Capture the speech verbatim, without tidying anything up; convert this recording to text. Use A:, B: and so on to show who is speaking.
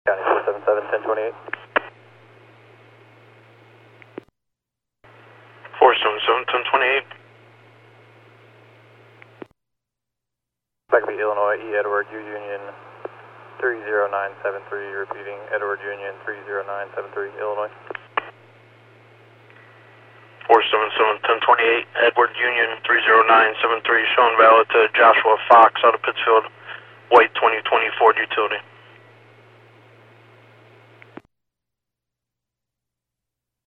A: County four seven seven, ten twenty-eight.
B: four seven seven, ten twenty-eight.
A: Back to Illinois, E. Edward, U Union three zero nine seven three, repeating Edward Union three zero nine seven three, Illinois.
B: four seven seven, ten twenty-eight, Edward Union three zero nine seven three, showing valid to Joshua Fox out of Pittsfield, white twenty twenty Ford utility.